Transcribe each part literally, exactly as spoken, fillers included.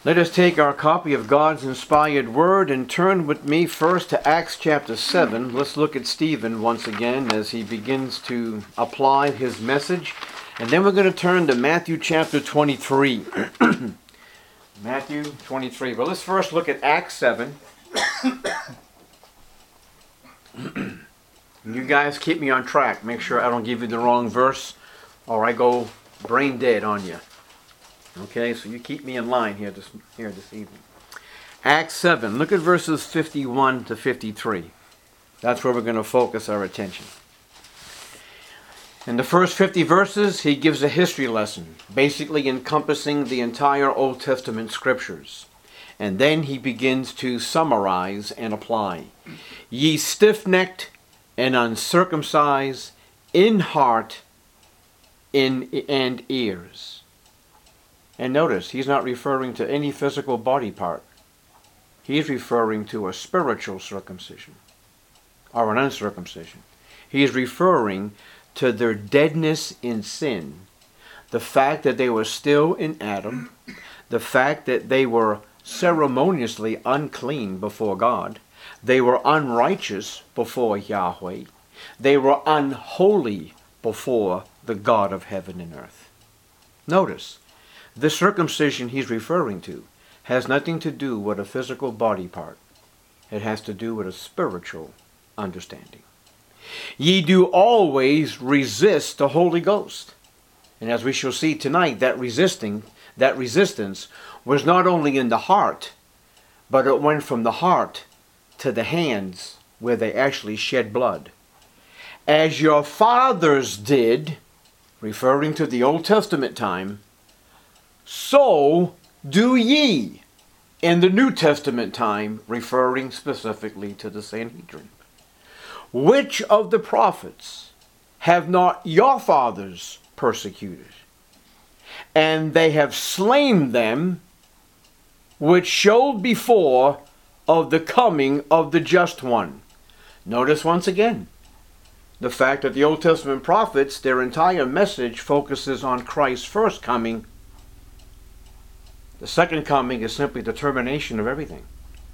Let us take our copy of God's inspired word and turn with me first to Acts chapter seven. Let's look at Stephen once again as he begins to apply his message. And then we're going to turn to Matthew chapter twenty-three. Matthew twenty-three. But let's first look at Acts seven. You guys keep me on track. Make sure I don't give you the wrong verse or I go brain dead on you. Okay, so you keep me in line here this, here this evening. Acts seven, look at verses fifty-one to fifty-three. That's where we're going to focus our attention. In the first fifty verses, he gives a history lesson, basically encompassing the entire Old Testament scriptures. And then he begins to summarize and apply. Ye stiff-necked and uncircumcised in heart in, and ears. And notice, he's not referring to any physical body part. He's referring to a spiritual circumcision or an uncircumcision. He is referring to their deadness in sin, the fact that they were still in Adam, the fact that they were ceremoniously unclean before God, they were unrighteous before Yahweh, they were unholy before the God of heaven and earth. Notice, the circumcision he's referring to has nothing to do with a physical body part. It has to do with a spiritual understanding. Ye do always resist the Holy Ghost. And as we shall see tonight, that resisting, that resistance was not only in the heart, but it went from the heart to the hands where they actually shed blood. As your fathers did, referring to the Old Testament time, so do ye in the New Testament time, referring specifically to the Sanhedrin. Which of the prophets have not your fathers persecuted? And they have slain them which showed before of the coming of the just one. Notice once again, the fact that the Old Testament prophets, their entire message focuses on Christ's first coming. The second coming is simply the termination of everything.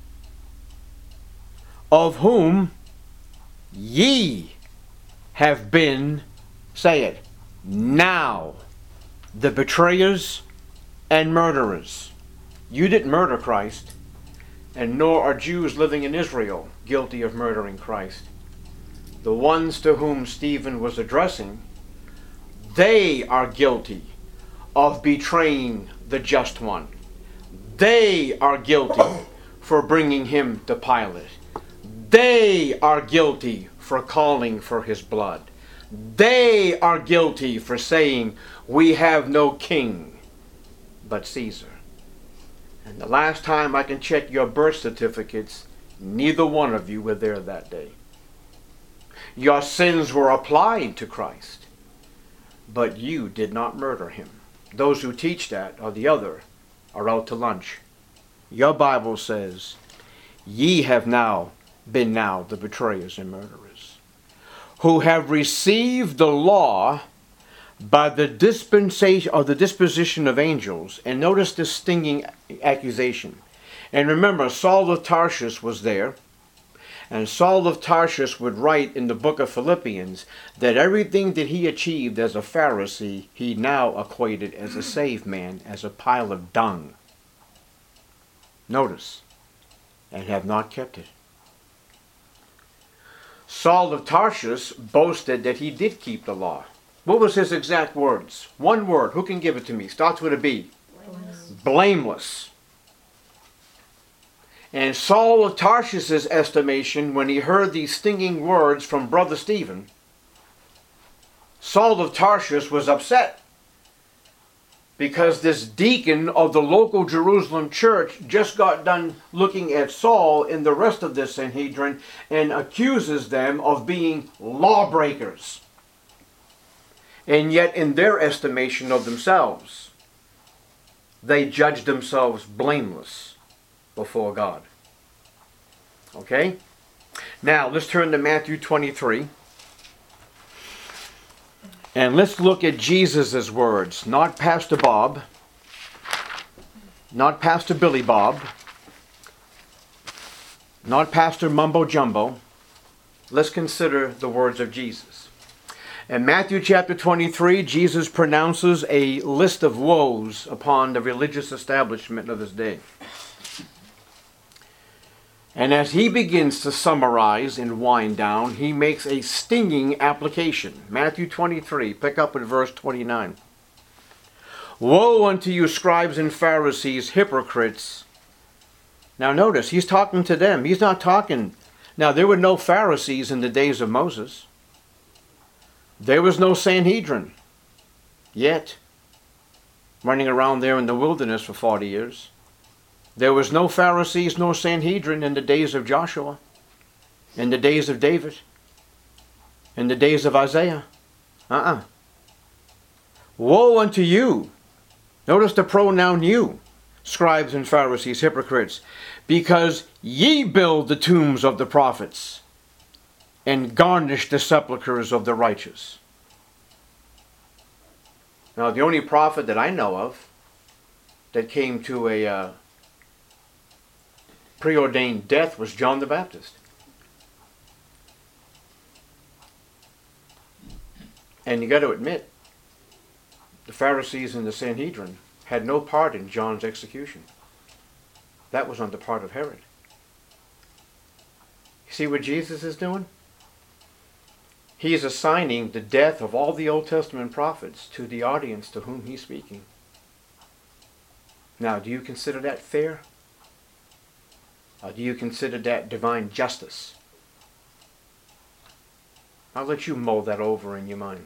Of whom ye have been, say it, now the betrayers and murderers. You didn't murder Christ, and nor are Jews living in Israel guilty of murdering Christ. The ones to whom Stephen was addressing, they are guilty of betraying the just one. They are guilty for bringing him to Pilate. They are guilty for calling for his blood. They are guilty for saying, we have no king but Caesar. And the last time I can check your birth certificates, neither one of you were there that day. Your sins were applied to Christ, but you did not murder him. Those who teach that or the other are out to lunch. Your Bible says, ye have now been now the betrayers and murderers, who have received the law by the dispensation or the disposition of angels. And notice this stinging accusation. And remember, Saul of Tarsus was there. And Saul of Tarsus would write in the book of Philippians that everything that he achieved as a Pharisee, he now equated as a saved man, as a pile of dung. Notice, and have not kept it. Saul of Tarsus boasted that he did keep the law. What was his exact words? One word. Who can give it to me? Starts with a B. Blameless. Blameless. And Saul of Tarsus' estimation, when he heard these stinging words from Brother Stephen, Saul of Tarsus was upset because this deacon of the local Jerusalem church just got done looking at Saul and the rest of this Sanhedrin and accuses them of being lawbreakers. And yet in their estimation of themselves, they judge themselves blameless before God. Okay? Now, let's turn to Matthew twenty-three. And let's look at Jesus' words, not Pastor Bob, not Pastor Billy Bob, not Pastor Mumbo Jumbo. Let's consider the words of Jesus. In Matthew chapter twenty-three, Jesus pronounces a list of woes upon the religious establishment of his day. And as he begins to summarize and wind down, he makes a stinging application. Matthew twenty-three, pick up at verse twenty-nine. Woe unto you, scribes and Pharisees, hypocrites. Now notice, he's talking to them. He's not talking... Now, there were no Pharisees in the days of Moses. There was no Sanhedrin yet, running around there in the wilderness for forty years. There was no Pharisees nor Sanhedrin in the days of Joshua, in the days of David, in the days of Isaiah. Uh-uh. Woe unto you. Notice the pronoun you, scribes and Pharisees, hypocrites, because ye build the tombs of the prophets and garnish the sepulchres of the righteous. Now, the only prophet that I know of that came to a uh, preordained death was John the Baptist. And you got to admit, the Pharisees and the Sanhedrin had no part in John's execution. That was on the part of Herod. You see what Jesus is doing? He is assigning the death of all the Old Testament prophets to the audience to whom he's speaking. Now, do you consider that fair? Or do you consider that divine justice? I'll let you mull that over in your mind.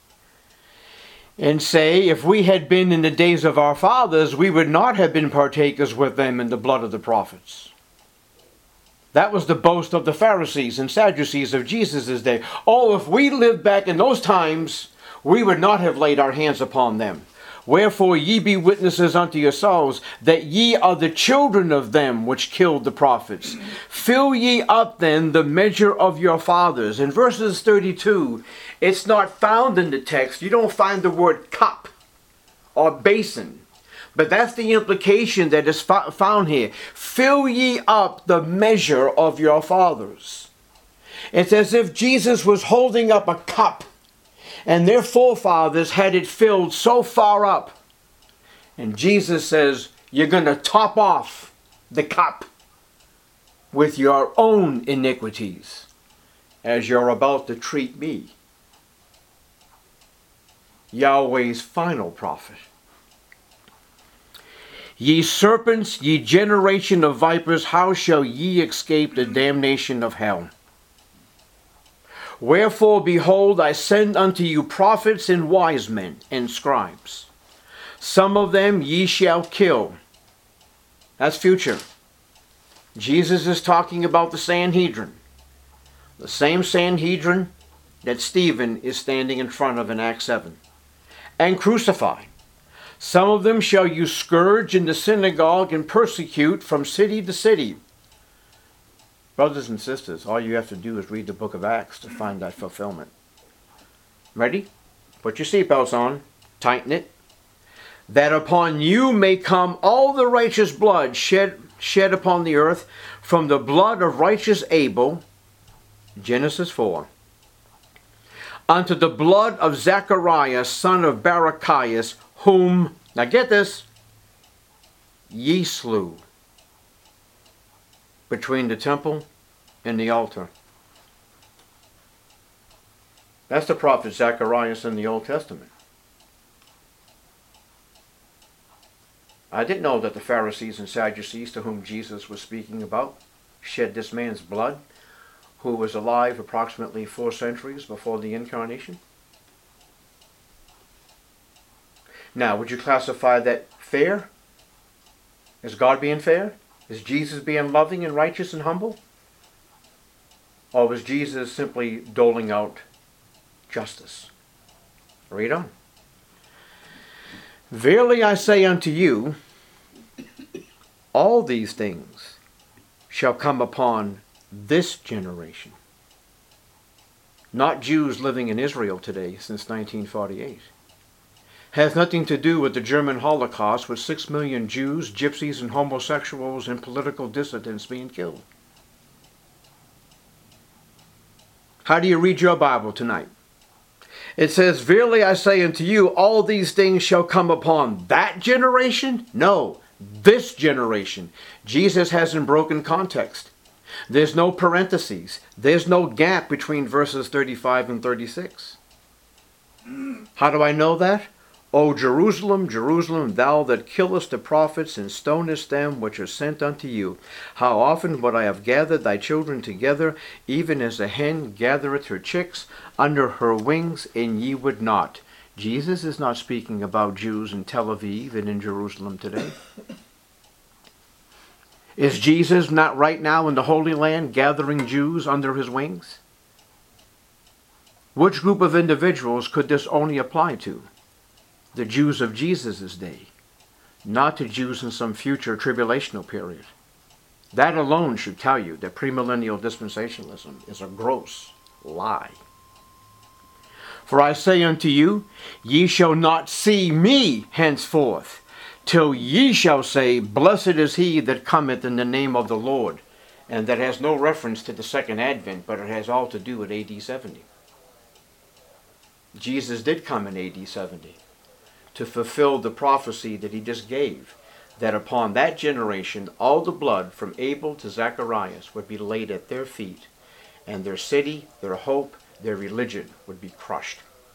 And say, if we had been in the days of our fathers, we would not have been partakers with them in the blood of the prophets. That was the boast of the Pharisees and Sadducees of Jesus' day. Oh, if we lived back in those times, we would not have laid our hands upon them. Wherefore ye be witnesses unto yourselves, that ye are the children of them which killed the prophets. Fill ye up then the measure of your fathers. In verses thirty-two, it's not found in the text. You don't find the word cup or basin. But that's the implication that is found here. Fill ye up the measure of your fathers. It's as if Jesus was holding up a cup, and their forefathers had it filled so far up. And Jesus says, you're going to top off the cup with your own iniquities as you're about to treat me, Yahweh's final prophet. Ye serpents, ye generation of vipers, how shall ye escape the damnation of hell? Wherefore, behold, I send unto you prophets and wise men and scribes. Some of them ye shall kill. That's future. Jesus is talking about the Sanhedrin. The same Sanhedrin that Stephen is standing in front of in Acts seven. And crucify. Some of them shall you scourge in the synagogue and persecute from city to city. Brothers and sisters, all you have to do is read the book of Acts to find that fulfillment. Ready? Put your seatbelts on. Tighten it. That upon you may come all the righteous blood shed, shed upon the earth, from the blood of righteous Abel, Genesis four, unto the blood of Zacharias, son of Barachias, whom, now get this, ye slew between the temple and the altar. That's the prophet Zacharias in the Old Testament. I didn't know that the Pharisees and Sadducees to whom Jesus was speaking about shed this man's blood, who was alive approximately four centuries before the incarnation. Now, would you classify that fair? Is God being fair? Is Jesus being loving and righteous and humble? Or was Jesus simply doling out justice? Read on. Verily I say unto you, all these things shall come upon this generation. Not Jews living in Israel today since nineteen forty-eight. has nothing to do with the German Holocaust, with six million Jews, gypsies, and homosexuals and political dissidents being killed. How do you read your Bible tonight? It says, "Verily I say unto you, all these things shall come upon that generation?" No, this generation. Jesus hasn't broken context. There's no parentheses. There's no gap between verses thirty-five and thirty-six. How do I know that? "O Jerusalem, Jerusalem, thou that killest the prophets and stonest them which are sent unto you, how often would I have gathered thy children together, even as a hen gathereth her chicks under her wings, and ye would not." Jesus is not speaking about Jews in Tel Aviv and in Jerusalem today. Is Jesus not right now in the Holy Land gathering Jews under his wings? Which group of individuals could this only apply to? The Jews of Jesus' day, not to Jews in some future tribulational period. That alone should tell you that premillennial dispensationalism is a gross lie. "For I say unto you, ye shall not see me henceforth, till ye shall say, Blessed is he that cometh in the name of the Lord." And that has no reference to the second advent, but it has all to do with A D seventy. Jesus did come in A D seventy to fulfill the prophecy that he just gave, that upon that generation all the blood from Abel to Zacharias would be laid at their feet, and their city, their hope, their religion would be crushed.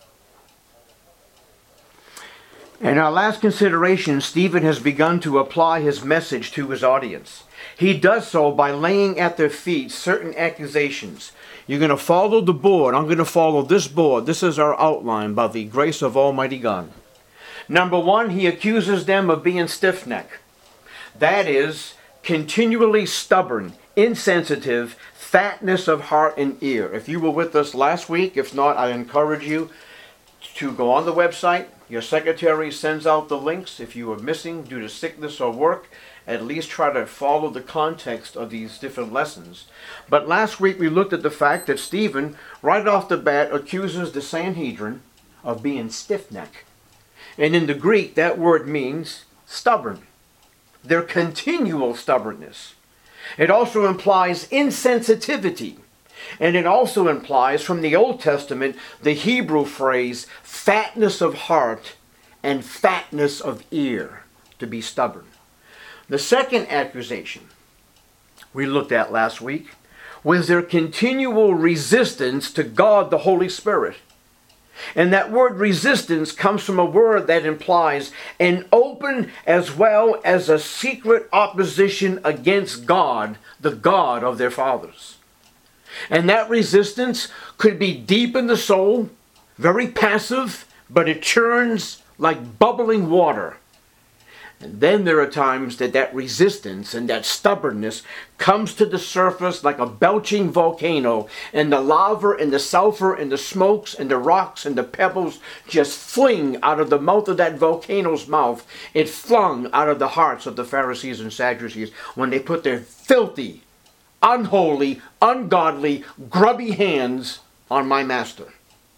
In our last consideration, Stephen has begun to apply his message to his audience. He does so by laying at their feet certain accusations. You're going to follow the board. I'm going to follow this board. This is our outline by the grace of Almighty God. Number one, he accuses them of being stiff-necked. That is, continually stubborn, insensitive, fatness of heart and ear. If you were with us last week, if not, I encourage you to go on the website. Your secretary sends out the links. If you are missing due to sickness or work, at least try to follow the context of these different lessons. But last week we looked at the fact that Stephen, right off the bat, accuses the Sanhedrin of being stiff-necked. And in the Greek, that word means stubborn. Their continual stubbornness. It also implies insensitivity. And it also implies, from the Old Testament, the Hebrew phrase, fatness of heart and fatness of ear, to be stubborn. The second accusation we looked at last week was their continual resistance to God the Holy Spirit. And that word resistance comes from a word that implies an open as well as a secret opposition against God, the God of their fathers. And that resistance could be deep in the soul, very passive, but it churns like bubbling water. And then there are times that that resistance and that stubbornness comes to the surface like a belching volcano, and the lava and the sulfur and the smokes and the rocks and the pebbles just fling out of the mouth of that volcano's mouth. It flung out of the hearts of the Pharisees and Sadducees when they put their filthy, unholy, ungodly, grubby hands on my master.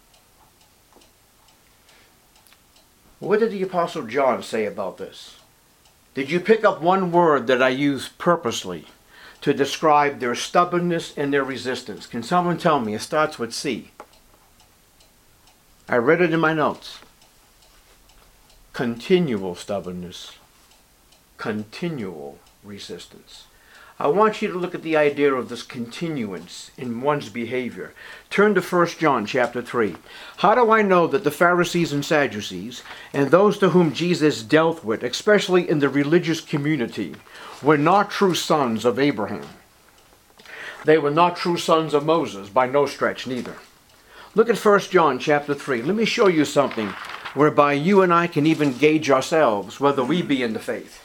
What did the Apostle John say about this? Did you pick up one word that I used purposely to describe their stubbornness and their resistance? Can someone tell me? It starts with C. I read it in my notes. Continual stubbornness. Continual resistance. I want you to look at the idea of this continuance in one's behavior. Turn to First John chapter three. How do I know that the Pharisees and Sadducees, and those to whom Jesus dealt with, especially in the religious community, were not true sons of Abraham? They were not true sons of Moses, by no stretch neither. Look at First John chapter three. Let me show you something whereby you and I can even gauge ourselves whether we be in the faith.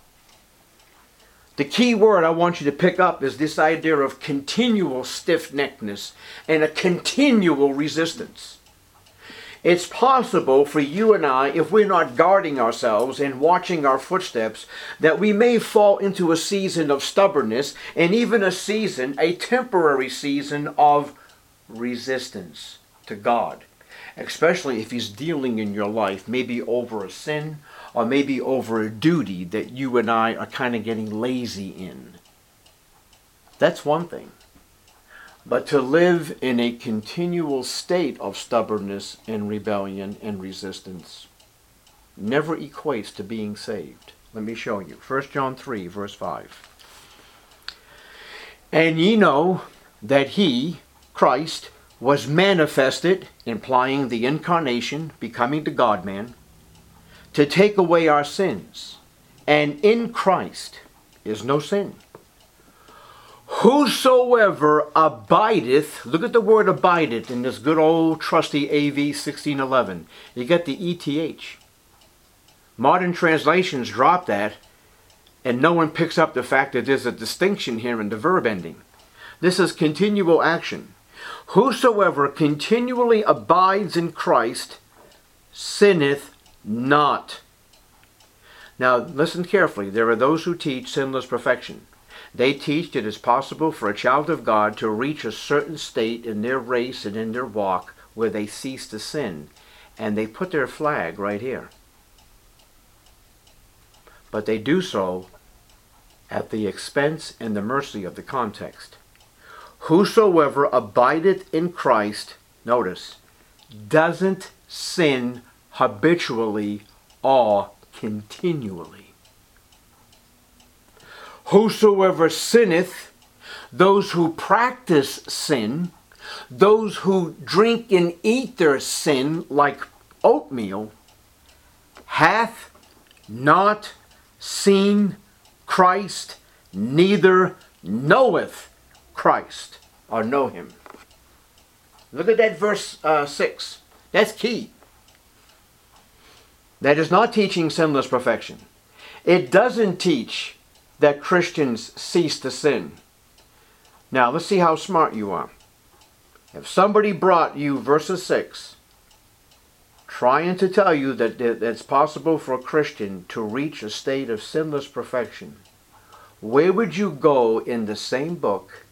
The key word I want you to pick up is this idea of continual stiff-neckedness and a continual resistance. It's possible for you and I, if we're not guarding ourselves and watching our footsteps, that we may fall into a season of stubbornness and even a season, a temporary season of resistance to God. especially if he's dealing in your life, maybe over a sin or maybe over a duty that you and I are kind of getting lazy in. That's one thing. But to live in a continual state of stubbornness and rebellion and resistance never equates to being saved. Let me show you. First John three, verse five. And ye know that he, Christ, was manifested, implying the incarnation, becoming the God-man, to take away our sins. And in Christ is no sin. Whosoever abideth, look at the word abideth in this good old trusty A V sixteen eleven. You get the E T H. Modern translations drop that, and no one picks up the fact that there's a distinction here in the verb ending. This is continual action. Whosoever continually abides in Christ sinneth not. Now listen carefully. There are those who teach sinless perfection. They teach it is possible for a child of God to reach a certain state in their race and in their walk where they cease to sin. And they put their flag right here. But they do so at the expense and the mercy of the context. Whosoever abideth in Christ, notice, doesn't sin habitually or continually. Whosoever sinneth, those who practice sin, those who drink and eat their sin like oatmeal, hath not seen Christ, neither knoweth Christ, or know him. Look at that verse uh, six. That's key. That is not teaching sinless perfection. It doesn't teach that Christians cease to sin. Now, let's see how smart you are. If somebody brought you verses six, trying to tell you that it's possible for a Christian to reach a state of sinless perfection, where would you go in the same book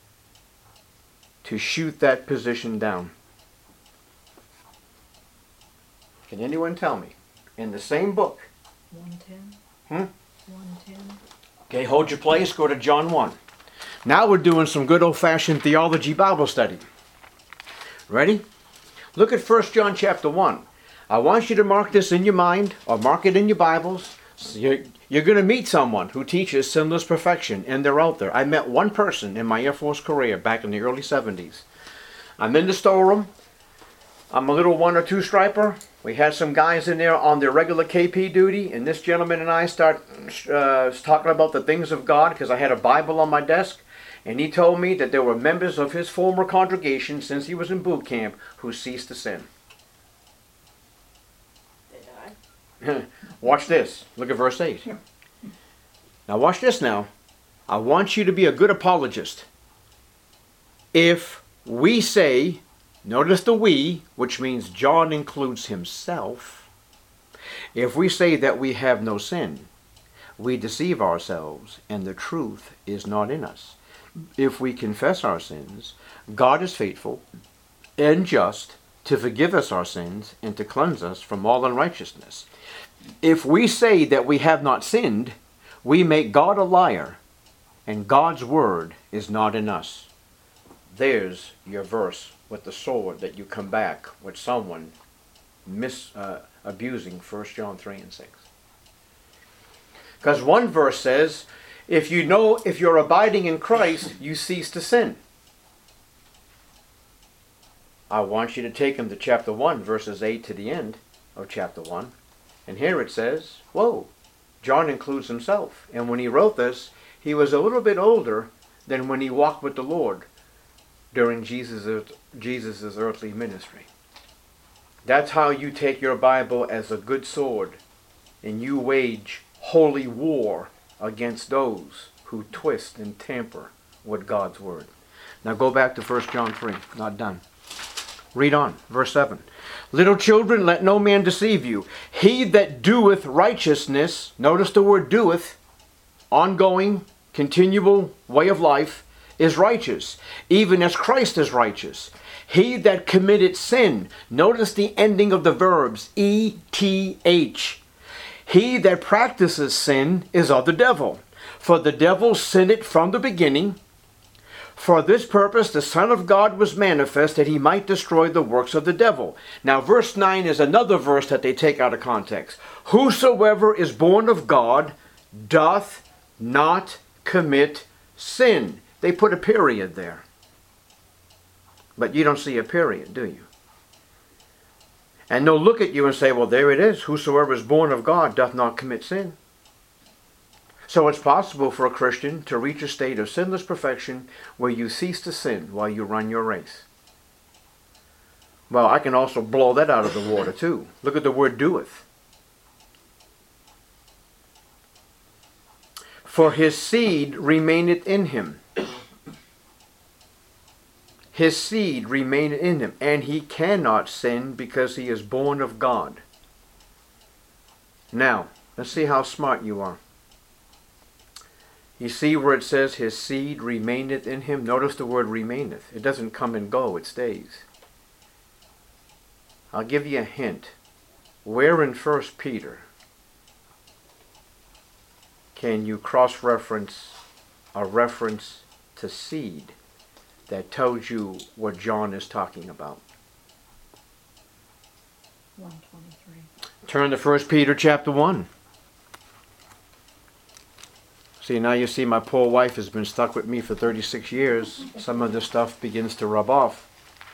to shoot that position down? Can anyone tell me? In the same book. one ten. Hmm? one ten. Okay, hold your place, go to John one. Now we're doing some good old-fashioned theology Bible study. Ready? Look at First John chapter one. I want you to mark this in your mind, or mark it in your Bibles. So you're you're going to meet someone who teaches sinless perfection, and they're out there. I met one person in my Air Force career back in the early seventies. I'm in the storeroom. I'm a little one or two striper. We had some guys in there on their regular K P duty, and this gentleman and I start uh, talking about the things of God because I had a Bible on my desk, and he told me that there were members of his former congregation since he was in boot camp who ceased to sin. They died. Watch this. Look at verse eight. Now watch this now. I want you to be a good apologist. If we say, notice the we, which means John includes himself. If we say that we have no sin, we deceive ourselves, and the truth is not in us. If we confess our sins, God is faithful and just to forgive us our sins and to cleanse us from all unrighteousness. If we say that we have not sinned, we make God a liar, and God's word is not in us. There's your verse with the sword that you come back with someone mis, uh, abusing First John three and six. Because one verse says, if you know, if you're abiding in Christ, you cease to sin. I want you to take him to chapter one, verses eight to the end of chapter one. And here it says, whoa, John includes himself. And when he wrote this, he was a little bit older than when he walked with the Lord during Jesus' Jesus's earthly ministry. That's how you take your Bible as a good sword, and you wage holy war against those who twist and tamper with God's word. Now go back to First John three. Not done. Read on. Verse seven. Little children, let no man deceive you. He that doeth righteousness, notice the word doeth, ongoing, continual way of life, is righteous, even as Christ is righteous. He that committed sin. Notice the ending of the verbs, E T H. He that practices sin is of the devil. For the devil sinned from the beginning. For this purpose the Son of God was manifest, that he might destroy the works of the devil. Now verse nine is another verse that they take out of context. Whosoever is born of God doth not commit sin. They put a period there. But you don't see a period, do you? And they'll look at you and say, well, there it is. Whosoever is born of God doth not commit sin. So it's possible for a Christian to reach a state of sinless perfection where you cease to sin while you run your race. Well, I can also blow that out of the water too. Look at the word doeth. For his seed remaineth in him. His seed remaineth in him, and he cannot sin because he is born of God. Now, let's see how smart you are. You see where it says his seed remaineth in him? Notice the word remaineth. It doesn't come and go, it stays. I'll give you a hint. Where in First Peter can you cross-reference a reference to seed that tells you what John is talking about? one twenty-three. Turn to First Peter chapter one. See, now you see my poor wife has been stuck with me for thirty-six years. Some of this stuff begins to rub off.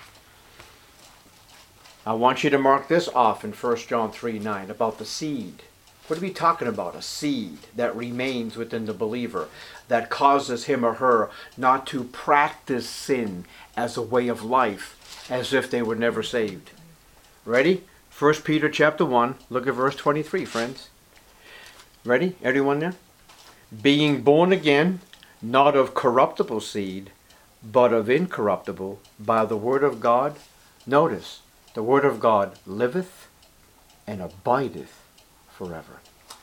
I want you to mark this off in First John three nine about the seed. What are we talking about? A seed that remains within the believer, that causes him or her not to practice sin as a way of life, as if they were never saved. Ready? First Peter chapter one, look at verse twenty-three, friends. Ready? Everyone there? Being born again, not of corruptible seed, but of incorruptible, by the word of God. Notice, the word of God liveth and abideth forever.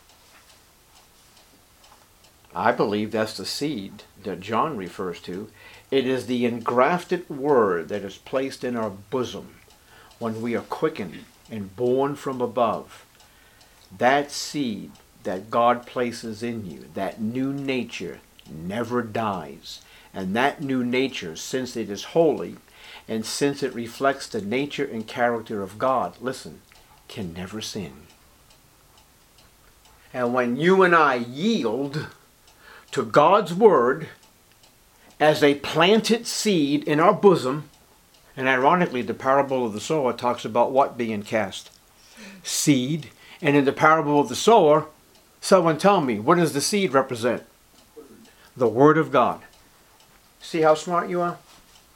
I believe that's the seed that John refers to. It is the engrafted word that is placed in our bosom when we are quickened and born from above. That seed that God places in you, that new nature, never dies. And that new nature, since it is holy, and since it reflects the nature and character of God, listen, can never sin. And when you and I yield to God's word as a planted seed in our bosom, and ironically the parable of the sower talks about what being cast? Seed. And in the parable of the sower, someone tell me, what does the seed represent? The word of God. See how smart you are?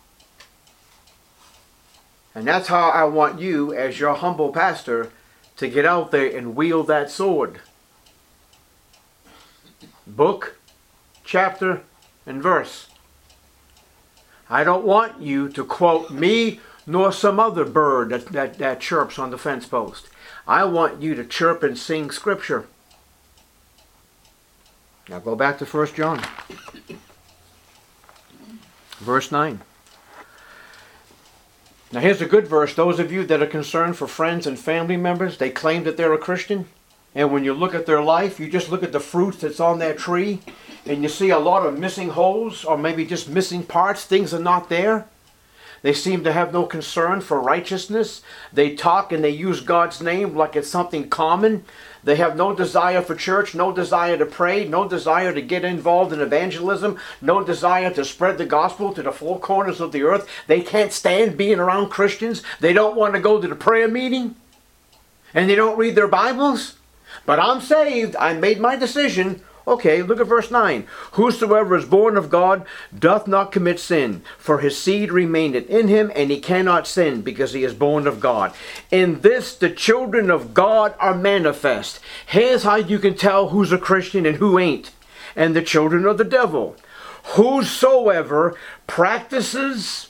And that's how I want you, as your humble pastor, to get out there and wield that sword. Book, chapter, and verse. I don't want you to quote me nor some other bird that, that, that chirps on the fence post. I want you to chirp and sing scripture. Now go back to First John. Verse nine. Now here's a good verse. Those of you that are concerned for friends and family members, they claim that they're a Christian. And when you look at their life, you just look at the fruits that's on that tree, and you see a lot of missing holes, or maybe just missing parts. Things are not there. They seem to have no concern for righteousness. They talk and they use God's name like it's something common. They have no desire for church, no desire to pray, no desire to get involved in evangelism, no desire to spread the gospel to the four corners of the earth. They can't stand being around Christians. They don't want to go to the prayer meeting. And they don't read their Bibles. But I'm saved. I made my decision. Okay, look at verse nine. Whosoever is born of God doth not commit sin, for his seed remaineth in him, and he cannot sin, because he is born of God. In this the children of God are manifest. Here's how you can tell who's a Christian and who ain't. And the children of the devil. Whosoever practices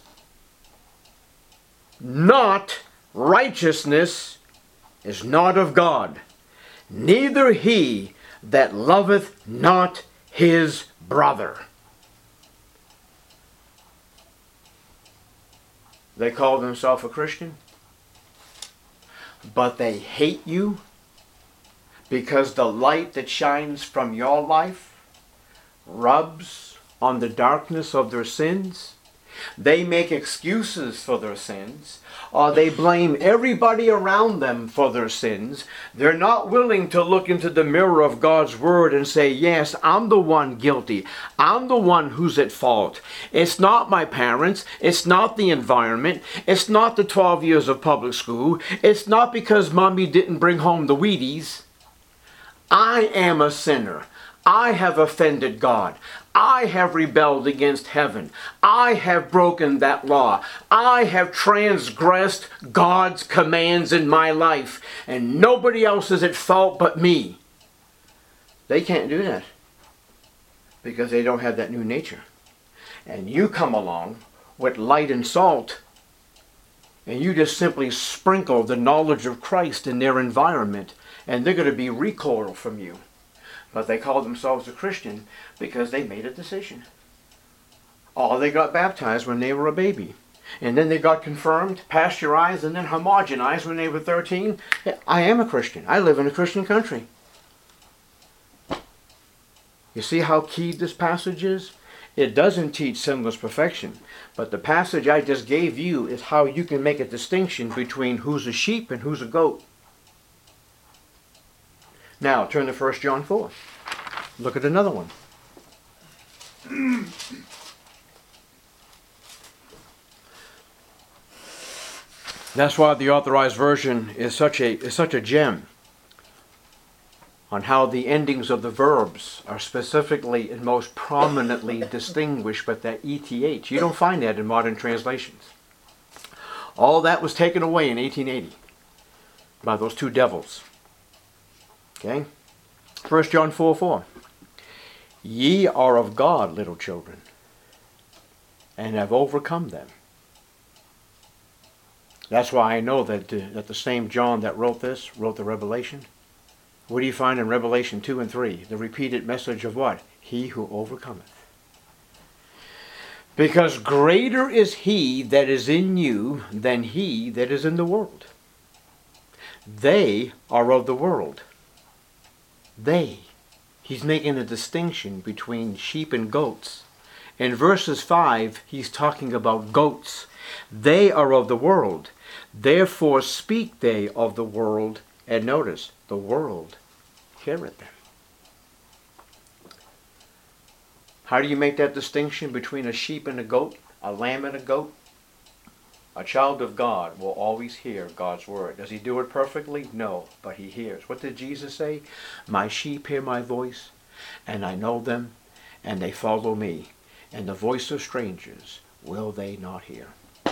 not righteousness is not of God, neither he that loveth not his brother. They call themselves a Christian, but they hate you because the light that shines from your life rubs on the darkness of their sins. They make excuses for their sins, or they blame everybody around them for their sins. They're not willing to look into the mirror of God's Word and say, yes, I'm the one guilty. I'm the one who's at fault. It's not my parents. It's not the environment. It's not the twelve years of public school. It's not because mommy didn't bring home the Wheaties. I am a sinner. I have offended God. I have rebelled against heaven. I have broken that law. I have transgressed God's commands in my life. And nobody else is at fault but me. They can't do that because they don't have that new nature. And you come along with light and salt, and you just simply sprinkle the knowledge of Christ in their environment, and they're going to be recoiled from you. But they call themselves a Christian because they made a decision. Or they got baptized when they were a baby. And then they got confirmed, pasteurized, and then homogenized when they were thirteen. I am a Christian. I live in a Christian country. You see how key this passage is? It doesn't teach sinless perfection. But the passage I just gave you is how you can make a distinction between who's a sheep and who's a goat. Now, turn to First John four. Look at another one. That's why the Authorized Version is such a is such a gem on how the endings of the verbs are specifically and most prominently distinguished by that E T H. You don't find that in modern translations. All that was taken away in eighteen eighty by those two devils. Okay? First John four four. Ye are of God, little children, and have overcome them. That's why I know that, uh, that the same John that wrote this, wrote the Revelation. What do you find in Revelation two and three? The repeated message of what? He who overcometh. Because greater is he that is in you than he that is in the world. They are of the world. They. He's making a distinction between sheep and goats. In verses five, he's talking about goats. They are of the world. Therefore speak they of the world. And notice, the world heareth them. How do you make that distinction between a sheep and a goat? A lamb and a goat? A child of God will always hear God's word. Does he do it perfectly? No, but he hears. What did Jesus say? My sheep hear my voice, and I know them, and they follow me. And the voice of strangers will they not hear.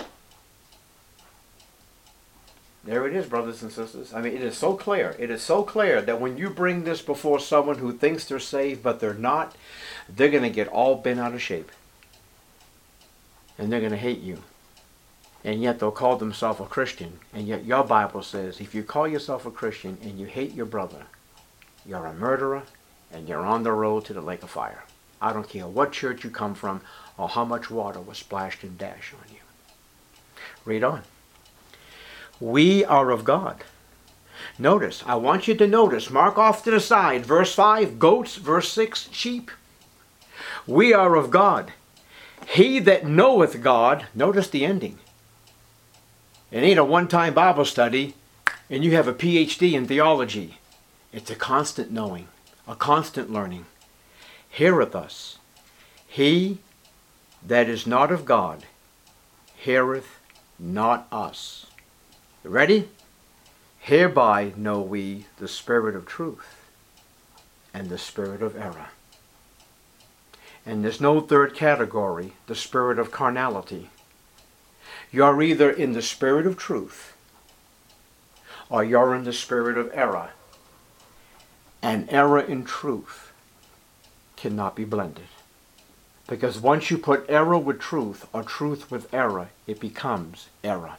There it is, brothers and sisters. I mean, it is so clear. It is so clear that when you bring this before someone who thinks they're saved, but they're not, they're going to get all bent out of shape. And they're going to hate you. And yet they'll call themselves a Christian. And yet your Bible says, if you call yourself a Christian and you hate your brother, you're a murderer and you're on the road to the lake of fire. I don't care what church you come from or how much water was splashed and dashed on you. Read on. We are of God. Notice, I want you to notice, mark off to the side, verse five, goats, verse six, sheep. We are of God. He that knoweth God, notice the ending. It ain't a one-time Bible study and you have a P H D in theology. It's a constant knowing, a constant learning. Heareth us. He that is not of God heareth not us. Ready? Hereby know we the spirit of truth and the spirit of error. And there's no third category, the spirit of carnality. You're either in the spirit of truth or you're in the spirit of error. And error and truth cannot be blended. Because once you put error with truth or truth with error, it becomes error.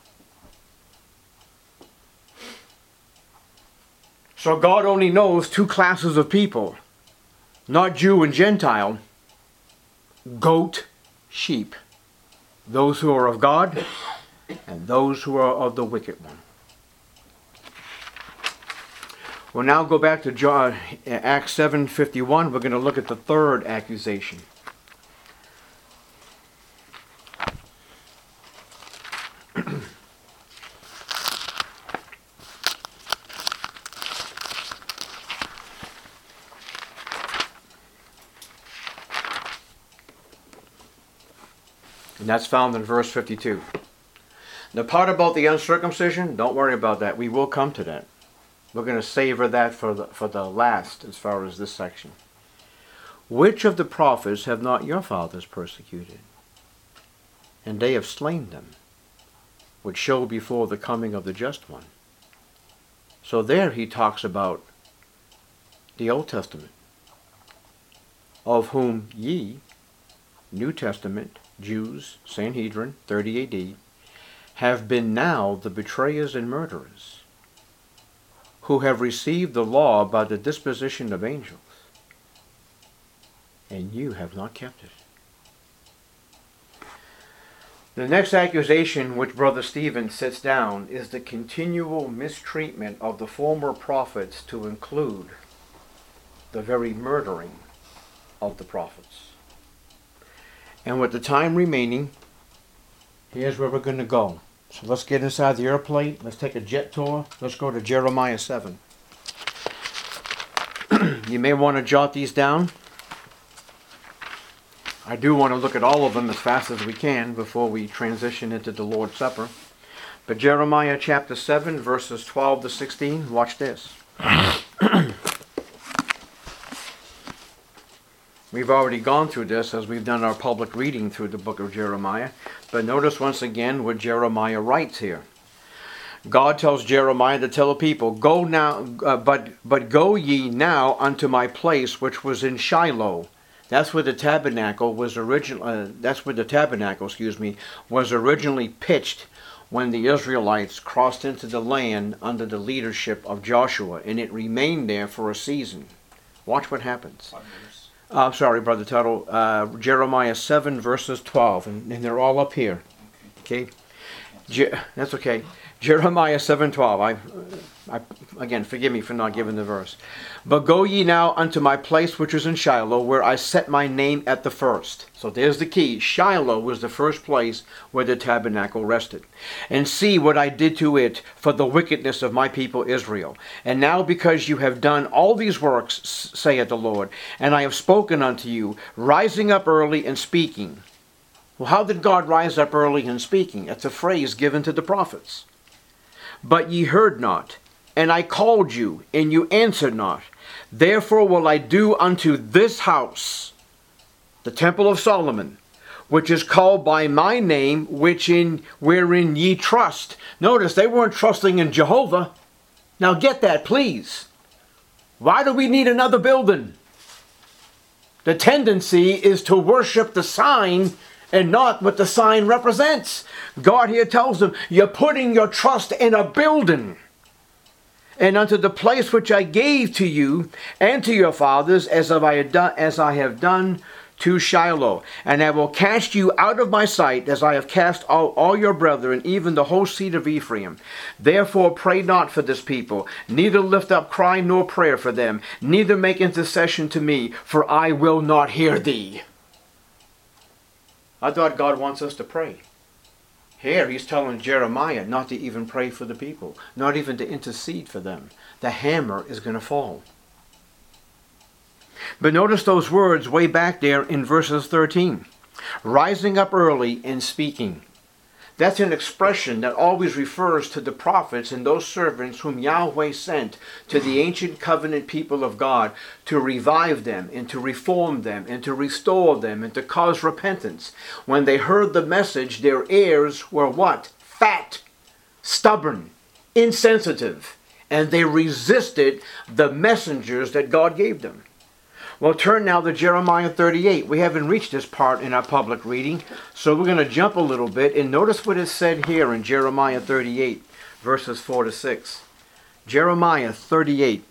So God only knows two classes of people, not Jew and Gentile, goat, sheep. Those who are of God and those who are of the wicked one. We'll now go back to John, Acts seven fifty-one. We're going to look at the third accusation. And that's found in verse fifty-two. The part about the uncircumcision, don't worry about that. We will come to that. We're going to savor that for the, for the last as far as this section. Which of the prophets have not your fathers persecuted? And they have slain them, which show before the coming of the just one. So there he talks about the Old Testament, of whom ye, New Testament, Jews, Sanhedrin, thirty A D, have been now the betrayers and murderers, who have received the law by the disposition of angels, and you have not kept it. The next accusation which Brother Stephen sets down is the continual mistreatment of the former prophets, to include the very murdering of the prophets. And with the time remaining, here's where we're going to go. So let's get inside the airplane. Let's take a jet tour. Let's go to Jeremiah seven. You may want to jot these down. I do want to look at all of them as fast as we can before we transition into the Lord's Supper. But Jeremiah chapter seven, verses twelve to sixteen, watch this. We've already gone through this as we've done our public reading through the book of Jeremiah. But notice once again what Jeremiah writes here. God tells Jeremiah to tell the people, "Go now, uh, but but go ye now unto my place which was in Shiloh." That's where the tabernacle was original. Uh, that's where the tabernacle, excuse me, was originally pitched when the Israelites crossed into the land under the leadership of Joshua, and it remained there for a season. Watch what happens. Uh, I'm sorry, Brother Tuttle. Uh, Jeremiah seven, verses twelve, and, and they're all up here. Okay, Je- that's okay. Jeremiah seven twelve. I, I, again, forgive me for not giving the verse. But go ye now unto my place which is in Shiloh, where I set my name at the first. So there's the key. Shiloh was the first place where the tabernacle rested. And see what I did to it for the wickedness of my people Israel. And now because you have done all these works, saith the Lord, and I have spoken unto you, rising up early and speaking. Well, how did God rise up early and speaking? That's a phrase given to the prophets. But ye heard not, and I called you, and you answered not. Therefore will I do unto this house, the temple of Solomon, which is called by my name, which in wherein ye trust. Notice they weren't trusting in Jehovah. Now get that, please. Why do we need another building? The tendency is to worship the sign and not what the sign represents. God here tells them, you're putting your trust in a building. And unto the place which I gave to you and to your fathers, as I have done, as I have done to Shiloh. And I will cast you out of my sight, as I have cast all, all your brethren, even the whole seed of Ephraim. Therefore pray not for this people, neither lift up cry nor prayer for them, neither make intercession to me, for I will not hear thee. I thought God wants us to pray. Here he's telling Jeremiah not to even pray for the people, not even to intercede for them. The hammer is going to fall. But notice those words way back there in verses thirteen. Rising up early and speaking. That's an expression that always refers to the prophets and those servants whom Yahweh sent to the ancient covenant people of God to revive them and to reform them and to restore them and to cause repentance. When they heard the message, their ears were what? Fat, stubborn, insensitive, and they resisted the messengers that God gave them. Well, turn now to Jeremiah thirty-eight. We haven't reached this part in our public reading, so we're going to jump a little bit and notice what is said here in Jeremiah thirty-eight, verses four to six. Jeremiah thirty-eight.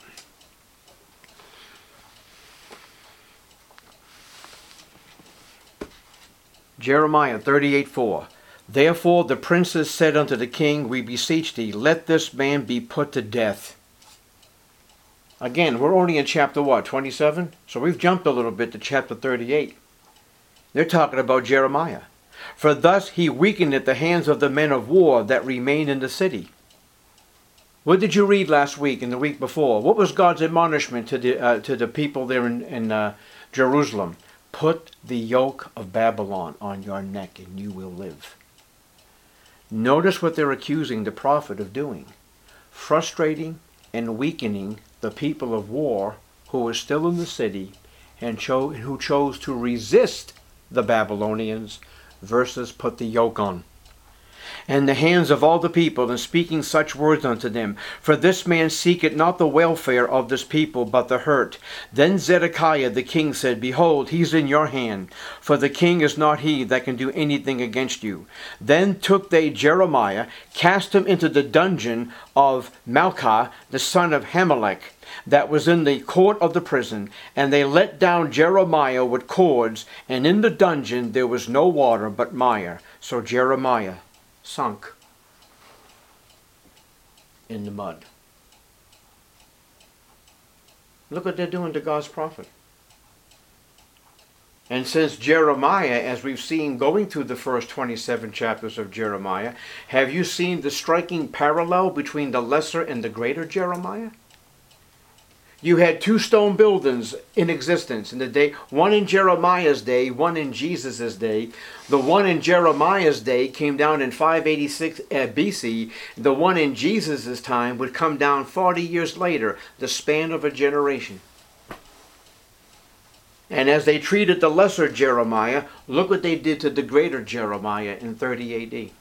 Jeremiah thirty-eight four. Therefore the princes said unto the king, We beseech thee, let this man be put to death. Again, we're only in chapter what, twenty-seven? So we've jumped a little bit to chapter thirty-eight. They're talking about Jeremiah. For thus he weakened the hands of the men of war that remained in the city. What did you read last week and the week before? What was God's admonishment to the uh, to the people there in, in uh, Jerusalem? Put the yoke of Babylon on your neck and you will live. Notice what they're accusing the prophet of doing. Frustrating and weakening the people of war who were still in the city and cho- who chose to resist the Babylonians versus put the yoke on. And the hands of all the people, and speaking such words unto them, For this man seeketh not the welfare of this people, but the hurt. Then Zedekiah the king said, Behold, he's in your hand, for the king is not he that can do anything against you. Then took they Jeremiah, cast him into the dungeon of Malchah, the son of Hamelech, that was in the court of the prison, and they let down Jeremiah with cords, and in the dungeon there was no water but mire. So Jeremiah sunk in the mud. Look what they're doing to God's prophet. And since Jeremiah, as we've seen going through the first twenty-seven chapters of Jeremiah, have you seen the striking parallel between the lesser and the greater Jeremiah? You had two stone buildings in existence in the day, one in Jeremiah's day, one in Jesus' day. The one in Jeremiah's day came down in five eighty-six B C. The one in Jesus' time would come down forty years later, the span of a generation. And as they treated the lesser Jeremiah, look what they did to the greater Jeremiah in thirty A D.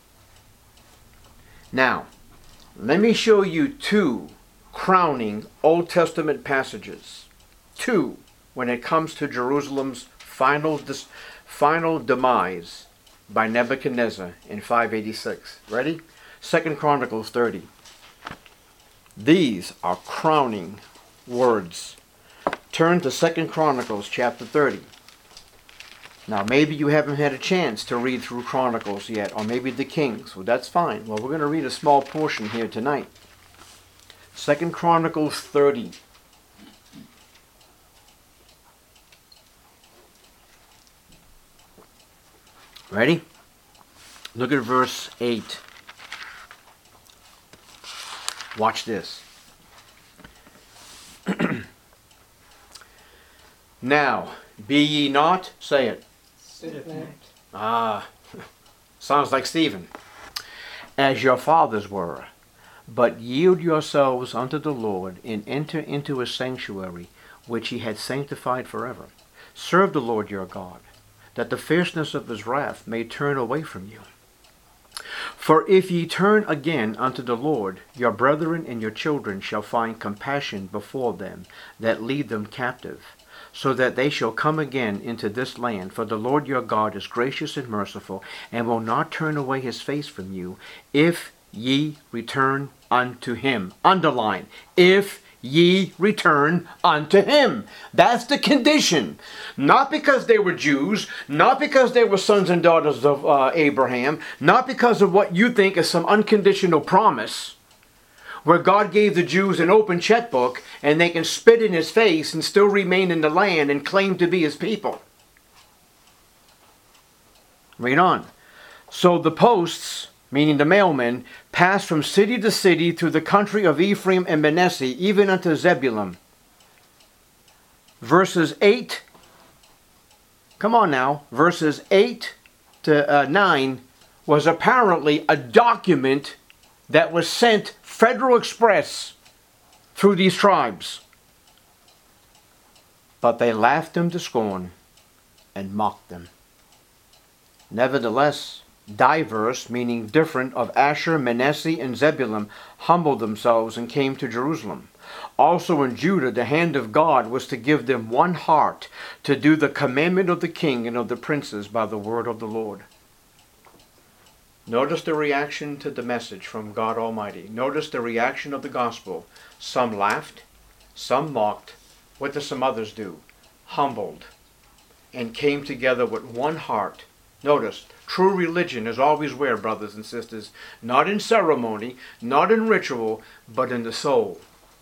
Now, let me show you two crowning Old Testament passages. Two, when it comes to Jerusalem's final, dis- final demise by Nebuchadnezzar in five eighty-six. Ready? Second Chronicles thirty. These are crowning words. Turn to Second Chronicles chapter thirty. Now maybe you haven't had a chance to read through Chronicles yet, or maybe the Kings. Well, that's fine. Well, we're going to read a small portion here tonight. Second Chronicles thirty. Ready? Look at verse eight. Watch this. Now, be ye not, say it. Ah, sounds like Stephen. As your fathers were, but yield yourselves unto the Lord, and enter into his sanctuary, which he had sanctified forever. Serve the Lord your God, that the fierceness of his wrath may turn away from you. For if ye turn again unto the Lord, your brethren and your children shall find compassion before them that lead them captive, so that they shall come again into this land. For the Lord your God is gracious and merciful, and will not turn away his face from you, if ye return unto him. Underline, if ye return unto him. That's the condition. Not because they were Jews, not because they were sons and daughters of uh, Abraham, not because of what you think is some unconditional promise, where God gave the Jews an open checkbook and they can spit in his face and still remain in the land and claim to be his people. Read on. So the posts, meaning the mailmen, passed from city to city through the country of Ephraim and Manasseh, even unto Zebulun. Verses eight, come on now, verses eight to uh, nine was apparently a document that was sent Federal Express through these tribes. But they laughed them to scorn and mocked them. Nevertheless, diverse, meaning different, of Asher, Manasseh, and Zebulun humbled themselves and came to Jerusalem. Also in Judah, the hand of God was to give them one heart to do the commandment of the king and of the princes by the word of the Lord. Notice the reaction to the message from God Almighty. Notice the reaction of the gospel. Some laughed, some mocked. What did some others do? Humbled and came together with one heart Notice, true religion is always where, brothers and sisters? Not in ceremony, not in ritual, but in the soul.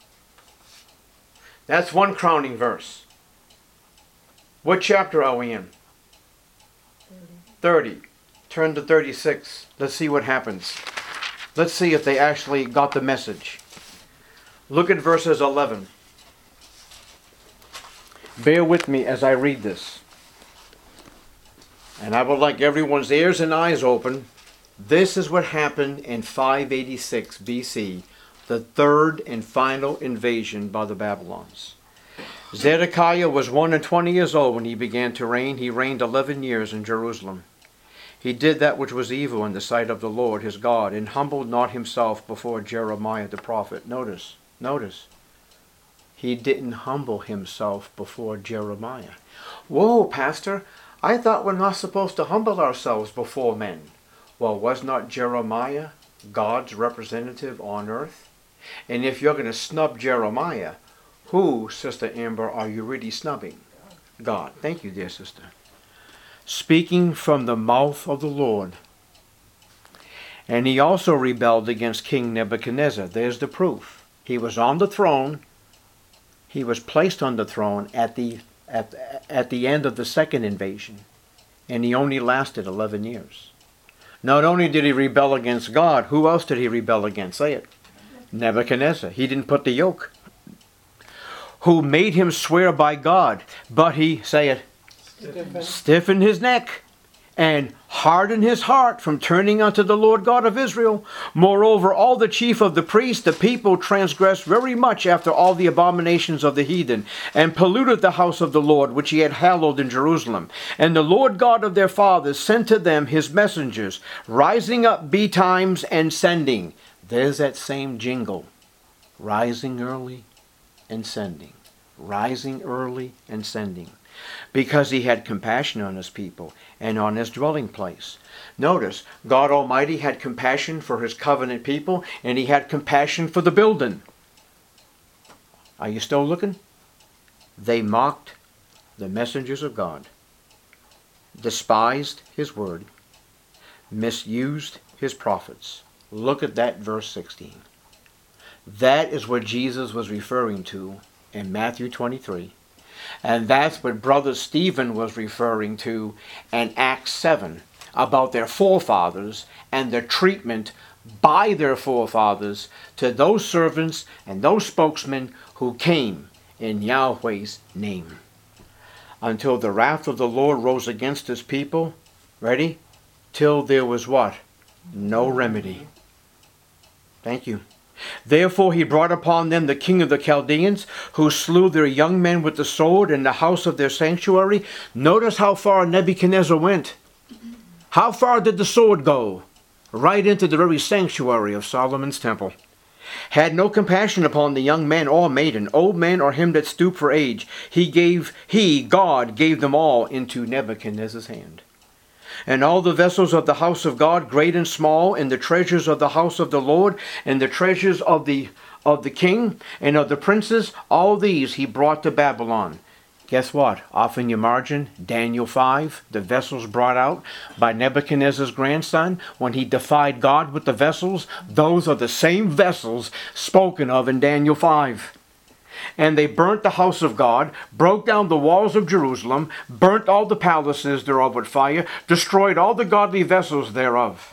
That's one crowning verse. What chapter are we in? thirty. Turn to thirty-six. Let's see what happens. Let's see if they actually got the message. Look at verses eleven. Bear with me as I read this. And I would like everyone's ears and eyes open. This is what happened in five eighty-six B C, the third and final invasion by the Babylons. Zedekiah was one and twenty years old when he began to reign. He reigned eleven years in Jerusalem. He did that which was evil in the sight of the Lord his God, and humbled not himself before Jeremiah the prophet. Notice, notice. He didn't humble himself before Jeremiah. Whoa, Pastor, I thought we're not supposed to humble ourselves before men. Well, was not Jeremiah God's representative on earth? And if you're going to snub Jeremiah, who, Sister Amber, are you really snubbing? God. Thank you, dear sister. Speaking from the mouth of the Lord. And he also rebelled against King Nebuchadnezzar. There's the proof. He was on the throne. He was placed on the throne at the at, at the end of the second invasion. And he only lasted eleven years. Not only did he rebel against God, who else did he rebel against? Say it. Nebuchadnezzar. He didn't put the yoke. Who made him swear by God, but he, say it, Stiffen. stiffened his neck and hardened his heart from turning unto the Lord God of Israel. Moreover, all the chief of the priests, the people, transgressed very much after all the abominations of the heathen, and polluted the house of the Lord, which he had hallowed in Jerusalem. And the Lord God of their fathers sent to them his messengers, rising up betimes and sending. There's that same jingle. Rising early and sending. Rising early and sending. Because he had compassion on his people and on his dwelling place. Notice, God Almighty had compassion for his covenant people, and he had compassion for the building. Are you still looking? They mocked the messengers of God, despised his word, misused his prophets. Look at that verse sixteen. That is what Jesus was referring to in Matthew twenty-three. And that's what Brother Stephen was referring to in Acts seven about their forefathers and the treatment by their forefathers to those servants and those spokesmen who came in Yahweh's name. Until the wrath of the Lord rose against his people. Ready? Till there was what? No remedy. Thank you. Therefore he brought upon them the king of the Chaldeans, who slew their young men with the sword in the house of their sanctuary. Notice how far Nebuchadnezzar went. How far did the sword go? Right into the very sanctuary of Solomon's temple. Had no compassion upon the young man or maiden, old man or him that stooped for age. He gave, he, God, gave them all into Nebuchadnezzar's hand. And all the vessels of the house of God, great and small, and the treasures of the house of the Lord, and the treasures of the of the king and of the princes, all these he brought to Babylon. Guess what? Off in your margin, Daniel five, the vessels brought out by Nebuchadnezzar's grandson when he defied God with the vessels. Those are the same vessels spoken of in Daniel five. And they burnt the house of God, broke down the walls of Jerusalem, burnt all the palaces thereof with fire, destroyed all the godly vessels thereof.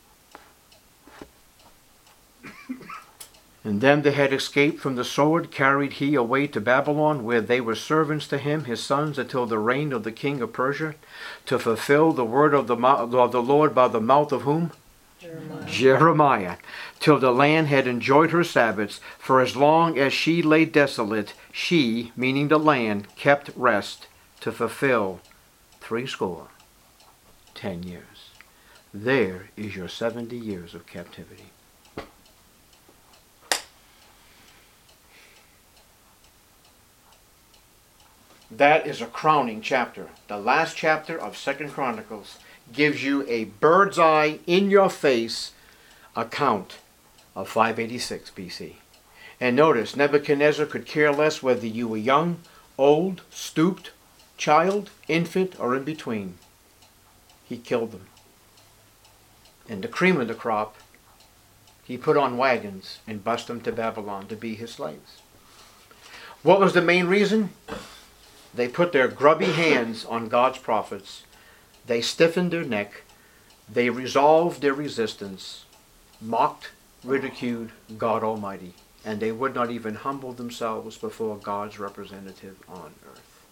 And them that had escaped from the sword carried he away to Babylon, where they were servants to him, his sons, until the reign of the king of Persia, to fulfill the word of the, of the Lord by the mouth of whom? Jeremiah. Jeremiah. Till the land had enjoyed her Sabbaths, for as long as she lay desolate, she, meaning the land, kept rest to fulfill threescore, ten years. There is your seventy years of captivity. That is a crowning chapter. The last chapter of Second Chronicles gives you a bird's eye, in your face account of five eighty-six B C. And notice, Nebuchadnezzar could care less whether you were young, old, stooped, child, infant, or in between. he killed them. And the cream of the crop, he put on wagons and bused them to Babylon to be his slaves. What was the main reason? They put their grubby hands on God's prophets. They stiffened their neck. They resolved their resistance, mocked, ridiculed God Almighty, and they would not even humble themselves before God's representative on earth.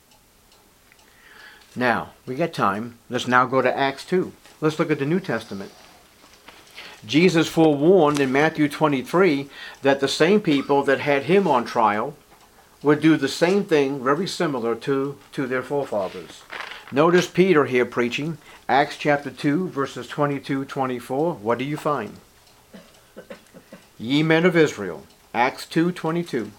Now, we got time. Let's now go to Acts two. Let's look at the New Testament. Jesus forewarned in Matthew twenty-three that the same people that had him on trial would do the same thing very similar to, to their forefathers. Notice Peter here preaching, Acts chapter two, verses twenty-two to twenty-four. What do you find? Ye men of Israel, Acts two twenty-two.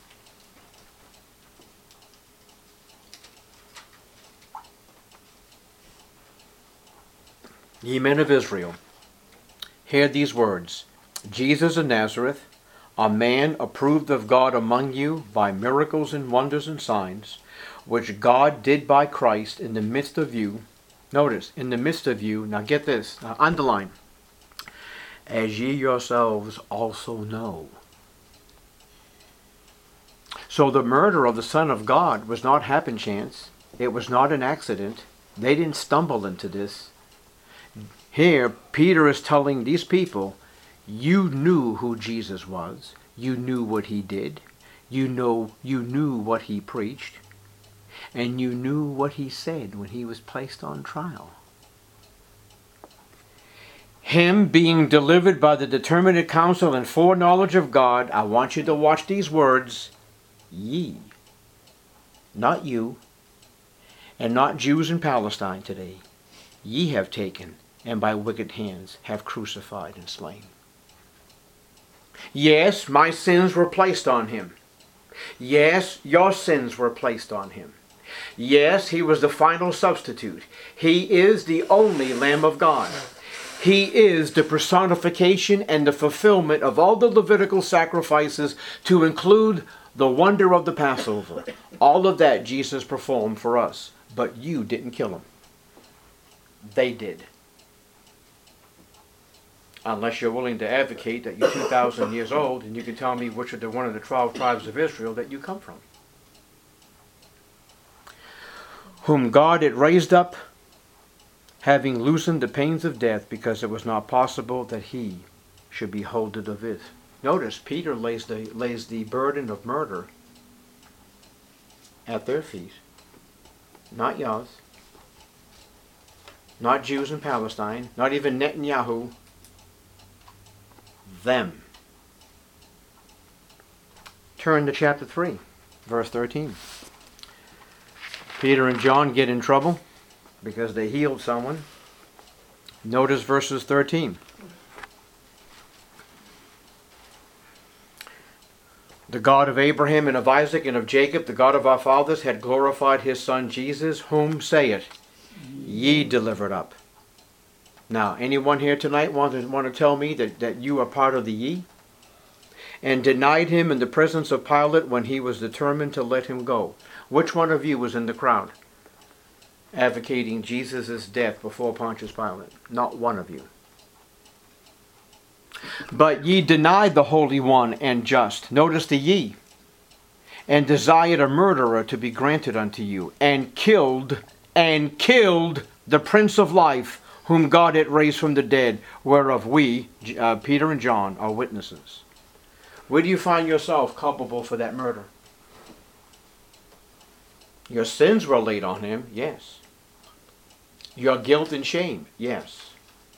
Ye men of Israel, hear these words. Jesus of Nazareth, a man approved of God among you by miracles and wonders and signs, which God did by Christ in the midst of you. Notice, in the midst of you, now get this, now underline, as ye yourselves also know. So the murder of the Son of God was not happen chance. It was not an accident. They didn't stumble into this. Here, Peter is telling these people, you knew who Jesus was. You knew what he did. You know, you knew what he preached. And you knew what he said when he was placed on trial. Him being delivered by the determinate counsel and foreknowledge of God, I want you to watch these words, ye, not you, and not Jews in Palestine today, ye have taken, and by wicked hands have crucified and slain. Yes, my sins were placed on him. Yes, your sins were placed on him. Yes, he was the final substitute. He is the only Lamb of God. He is the personification and the fulfillment of all the Levitical sacrifices, to include the wonder of the Passover. All of that Jesus performed for us. But you didn't kill him. They did. Unless you're willing to advocate that you're two thousand years old and you can tell me which of the one of the twelve tribes of Israel that you come from. Whom God had raised up, having loosened the pains of death, because it was not possible that he should be holden of it. Notice, Peter lays the, lays the burden of murder at their feet. Not yours. Not Jews in Palestine. Not even Netanyahu. Them. Turn to chapter three, verse thirteen. Peter and John get in trouble because they healed someone. Notice verses thirteen. The God of Abraham and of Isaac and of Jacob, the God of our fathers, had glorified his son Jesus, whom, say it, ye delivered up. Now, anyone here tonight want to, want to tell me that, that you are part of the ye? And denied him in the presence of Pilate when he was determined to let him go. Which one of you was in the crowd advocating Jesus' death before Pontius Pilate? Not one of you. But ye denied the Holy One and just. Notice the ye. And desired a murderer to be granted unto you. And killed, and killed the Prince of Life, whom God had raised from the dead, whereof we, uh, Peter and John, are witnesses. Where do you find yourself culpable for that murder? Your sins were laid on him, yes. Your guilt and shame, yes.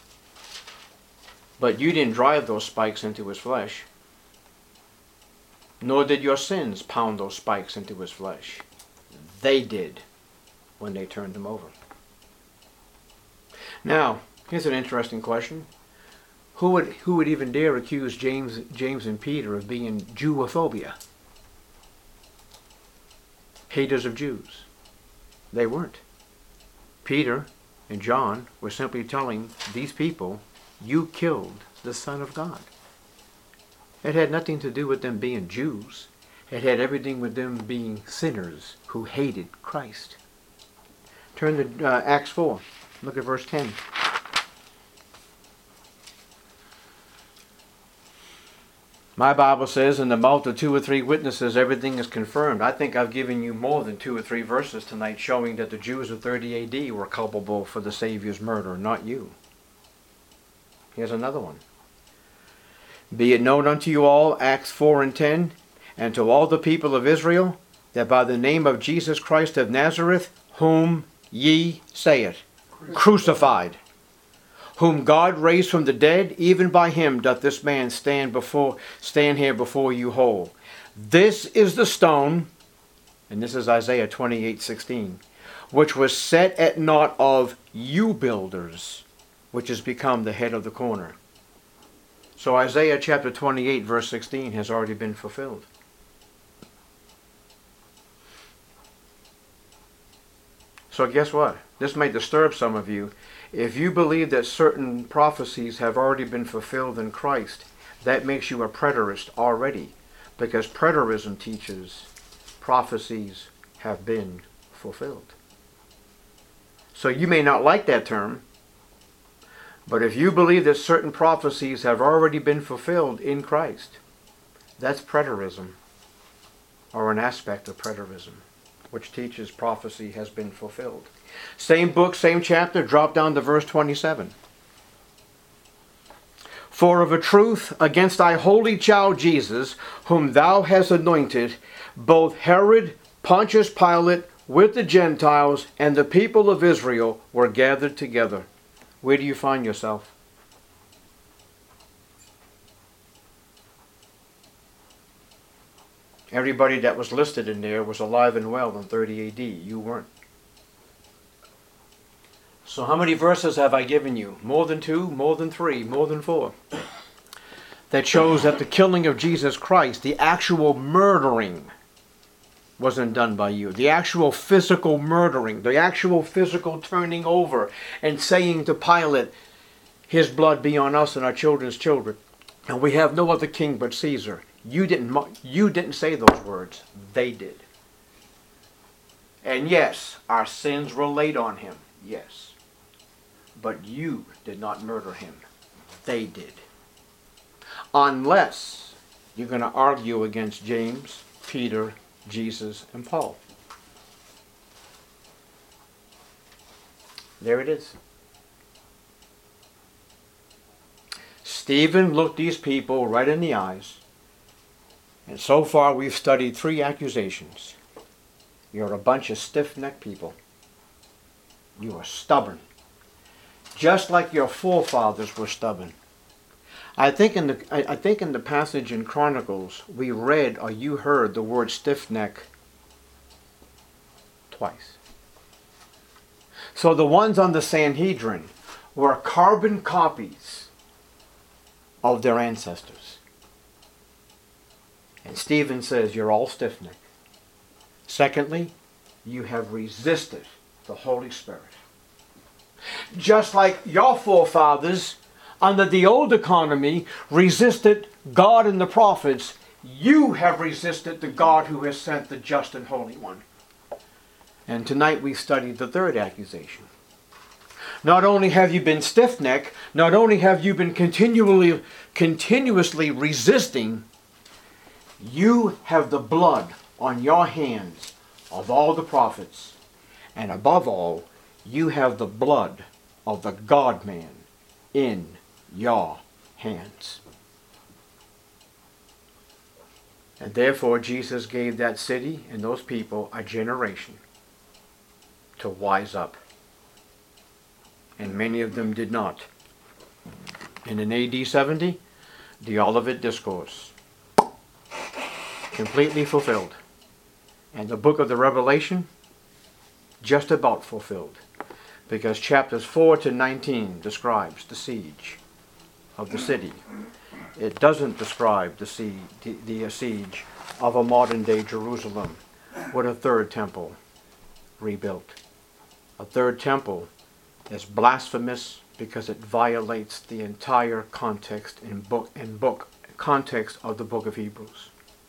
But you didn't drive those spikes into his flesh. Nor did your sins pound those spikes into his flesh. They did when they turned him over. Now, here's an interesting question. Who would, who would even dare accuse James, James and Peter of being Jewophobia? Haters of Jews. They weren't. Peter and John were simply telling these people, you killed the Son of God. It had nothing to do with them being Jews. It had everything with them being sinners who hated Christ. Turn to uh, Acts four. Look at verse ten. My Bible says, in the mouth of two or three witnesses, everything is confirmed. I think I've given you more than two or three verses tonight showing that the Jews of thirty A D were culpable for the Savior's murder, not you. Here's another one. Be it known unto you all, Acts four and ten, and to all the people of Israel, that by the name of Jesus Christ of Nazareth, whom ye, say it, crucified. crucified, whom God raised from the dead, even by him doth this man stand before stand here before you whole. This is the stone, and this is Isaiah twenty-eight sixteen, which was set at naught of you builders, which has become the head of the corner. So Isaiah chapter twenty-eight verse sixteen has already been fulfilled. So guess what? This may disturb some of you. If you believe that certain prophecies have already been fulfilled in Christ, that makes you a preterist already, because preterism teaches prophecies have been fulfilled. So you may not like that term, but if you believe that certain prophecies have already been fulfilled in Christ, that's preterism, or an aspect of preterism, which teaches prophecy has been fulfilled. Same book, same chapter, drop down to verse twenty-seven. For of a truth, against thy holy child Jesus, whom thou hast anointed, both Herod, Pontius Pilate, with the Gentiles, and the people of Israel were gathered together. Where do you find yourself? Everybody that was listed in there was alive and well in thirty A D. You weren't. So how many verses have I given you? More than two, more than three, more than four. That shows that the killing of Jesus Christ, the actual murdering, wasn't done by you. The actual physical murdering, the actual physical turning over and saying to Pilate, his blood be on us and our children's children. And we have no other king but Caesar. You didn't, you didn't say those words. They did. And yes, our sins were laid on him. Yes. But you did not murder him. They did. Unless you're going to argue against James, Peter, Jesus, and Paul. There it is. Stephen looked these people right in the eyes. And so far we've studied three accusations. You're a bunch of stiff-necked people. You are stubborn. Just like your forefathers were stubborn. I think in the I, I think in the passage in Chronicles we read or you heard the word stiff-neck twice. So the ones on the Sanhedrin were carbon copies of their ancestors. And Stephen says you're all stiff-necked. Secondly, you have resisted the Holy Spirit. Just like your forefathers under the old economy resisted God and the prophets, you have resisted the God who has sent the just and holy one. And tonight we studied the third accusation. Not only have you been stiff-necked, not only have you been continually, continuously resisting, you have the blood on your hands of all the prophets. And above all, you have the blood of the God-man in your hands. And therefore Jesus gave that city and those people a generation to wise up. And many of them did not. And in A D seventy, the Olivet Discourse, completely fulfilled. And the book of the Revelation, just about fulfilled. Because chapters four to nineteen describes the siege of the city. It doesn't describe the siege, the, the siege of a modern day Jerusalem with a third temple rebuilt. A third temple is blasphemous because it violates the entire context and book and book context of the book of Hebrews.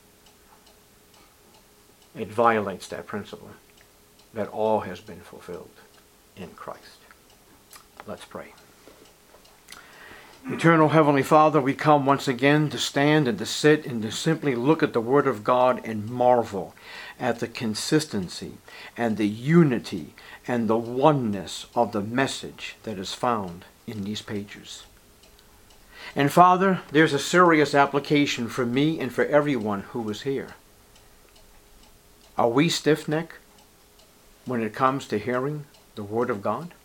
It violates that principle that all has been fulfilled in Christ. Let's pray. Eternal Heavenly Father, we come once again to stand and to sit and to simply look at the Word of God and marvel at the consistency and the unity and the oneness of the message that is found in these pages. And Father, there's a serious application for me and for everyone who is here. Are we stiff-necked when it comes to hearing the Word of God?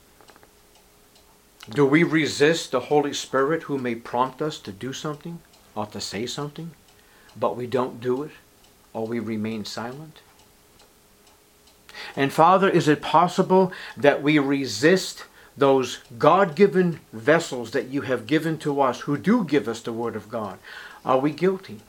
Do we resist the Holy Spirit who may prompt us to do something or to say something, but we don't do it, or we remain silent? And Father, is it possible that we resist those God-given vessels that you have given to us who do give us the Word of God? Are we guilty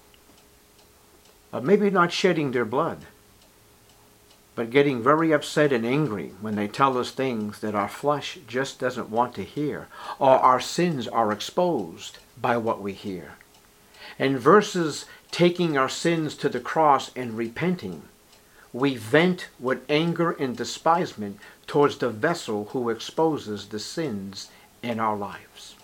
of maybe not shedding their blood, but getting very upset and angry when they tell us things that our flesh just doesn't want to hear, or our sins are exposed by what we hear? And versus taking our sins to the cross and repenting, we vent with anger and despisement towards the vessel who exposes the sins in our lives.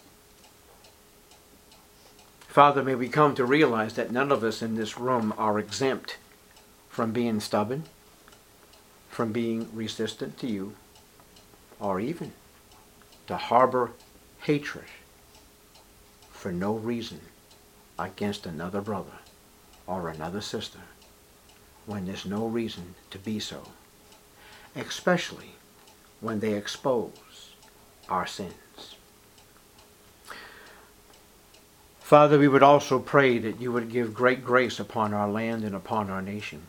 Father, may we come to realize that none of us in this room are exempt from being stubborn, from being resistant to you, or even to harbor hatred for no reason against another brother or another sister when there's no reason to be so, especially when they expose our sins. Father, we would also pray that you would give great grace upon our land and upon our nation.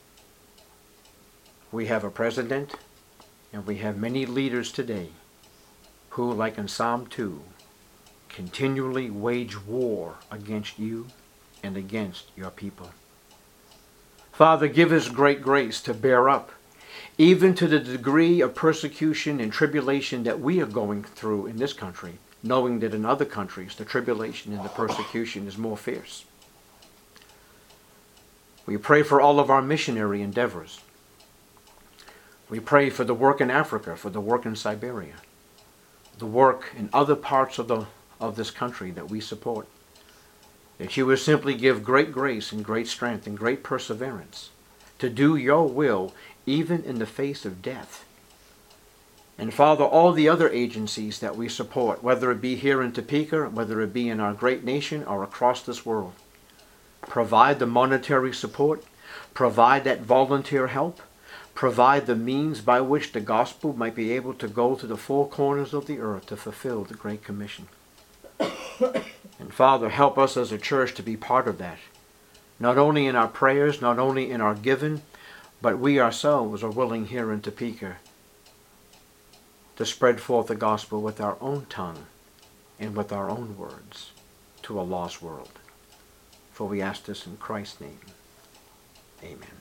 We have a president, and we have many leaders today who, like in Psalm two, continually wage war against you and against your people. Father, give us great grace to bear up, even to the degree of persecution and tribulation that we are going through in this country, knowing that in other countries the tribulation and the persecution is more fierce. We pray for all of our missionary endeavors. We pray for the work in Africa, for the work in Siberia, the work in other parts of the of this country that we support. That you would simply give great grace and great strength and great perseverance to do your will even in the face of death. And Father, all the other agencies that we support, whether it be here in Topeka, whether it be in our great nation or across this world, provide the monetary support, provide that volunteer help, provide the means by which the gospel might be able to go to the four corners of the earth to fulfill the Great Commission. And Father, help us as a church to be part of that. Not only in our prayers, not only in our giving, but we ourselves are willing here in Topeka to spread forth the gospel with our own tongue and with our own words to a lost world. For we ask this in Christ's name. Amen.